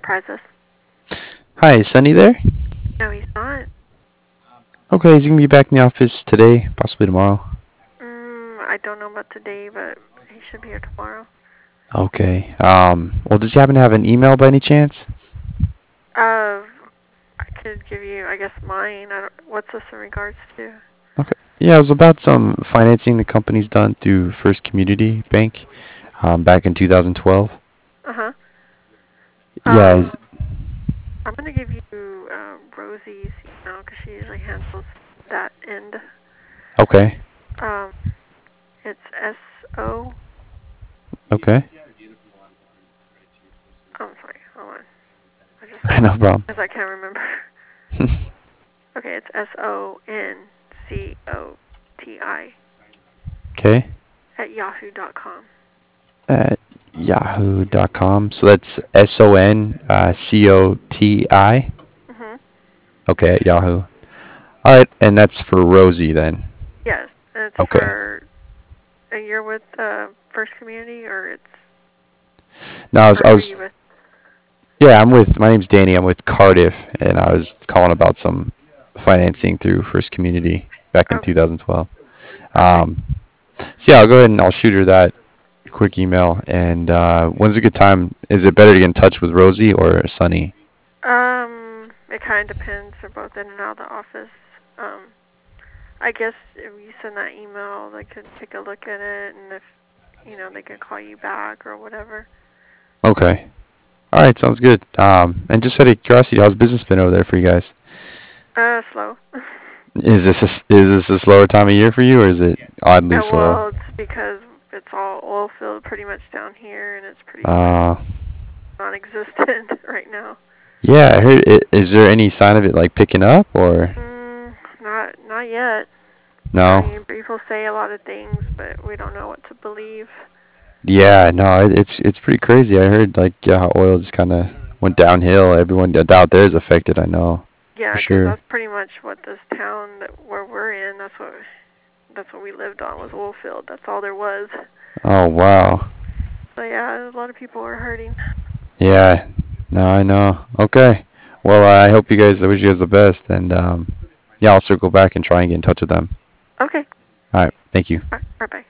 Enterprises. Hi, is Sunny there? No, he's not. Okay, is he gonna be back in the office today, possibly tomorrow? I don't know about today, but he should be here tomorrow. Okay. Well, does he happen to have an email by any chance? Uh, I could give you, I guess, mine. What's this in regards to? Okay. Yeah, it was about some financing the company's done through First Community Bank, back in 2012. Uh-huh. Yeah. Is, I'm gonna give you Rosie's email because she usually handles that end. okay. Um, it's S-O. Okay. Oh, I'm sorry. Hold on. I just No lost it problem. because I can't remember. Okay, it's SONCOTI Okay. at yahoo.com. At yahoo.com. So that's SONCOTI. Mhm. Okay, at Yahoo. All right, and that's for Rosie then. Yes, and it's Okay. for a year with First Community, No, or I who are was you with? Yeah, my name's Danny. I'm with Cardiff, and I was calling about some financing through First Community back in Oh, 2012. okay. Um, so yeah, I'll go ahead and I'll shoot her that quick email. And when's a good time? Is it better to get in touch with Rosie or Sunny? It kind of depends. They're both in and out of the office. Um, I guess if you send that email, they could take a look at it, and if they can call you back or whatever. Okay. All right, sounds good. And just out of curiosity, how's business been over there for you guys? Slow. Is this a slower time of year for you, or is it oddly slow? Well, it's because it's all oil field pretty much down here, and it's pretty much Uh, non-existent right now. yeah, I heard it. Is there any sign of it like picking up or Not yet. I no? mean, people say a lot of things, but we don't know what to believe. Yeah, no, it's pretty crazy. I heard like how oil just kind of went downhill. Everyone out there is affected. I know for Yeah, because sure. that's pretty much what this town where we're in. That's what we lived on was oil field. That's all there was. Oh wow. So yeah, a lot of people are hurting. Yeah, no, I know. Okay. Well, I hope you guys. I wish you guys the best, and yeah, I'll circle back and try and get in touch with them. Okay. All right. Thank you. All right, bye bye.